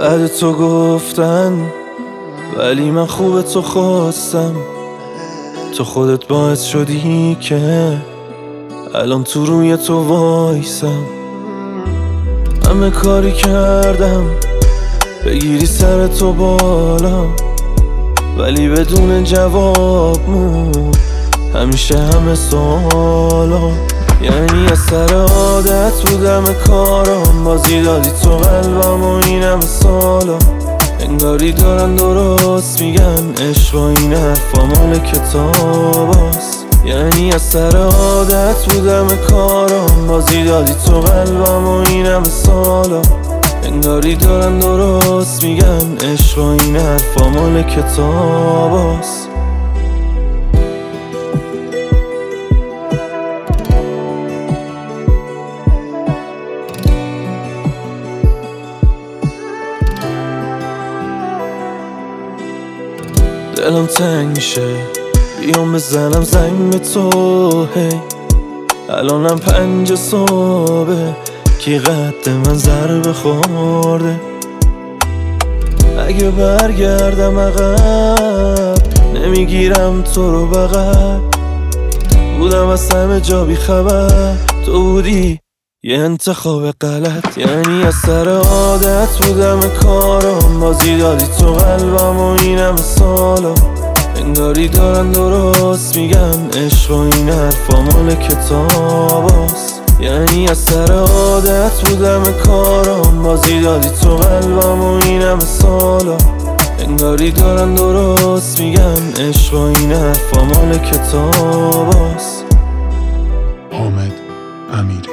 بعد تو گفتن، ولی من خوب تو خواستم. تو خودت باعث شدی که الان تو روی تو وایسم. همه کاری کردم بگیری سر تو بالا، ولی بدون جواب مون همیشه همه سوالا. یعنی از سر عادت بودم کارم، بازی دادی تو قلبم و این همه سالا. انگاری دارن درست میگن عشق و این حرفا مال کتاباست. یعنی از سر عادت بودم کارم، بازی دادی تو قلبم و این همه سالا. انگاری دارن درست میگن عشق و این حرفا مال کتاباست. دلم تنگ میشه بیام بزنم زنگ به تو، هی الانم 5 صبح کی قد من ضربه خورده. اگه برگردم عقب نمیگیرم تو رو بغل. بودم از همه جا بی خبر، تو بودی یه انتخاب غلط. یعنی از سر عادت بودم کارم، بازی دادی تو قلبم و این همه سالا. انگاری دارن درست میگن عشق و این حرفا مال کتاباست. یعنی از سر عادت بودم کارم، بازی دادی تو قلبم و این همه سالا. انگاری دارن درست میگن عشق و این حرفا مال کتاباست. حامد امیری.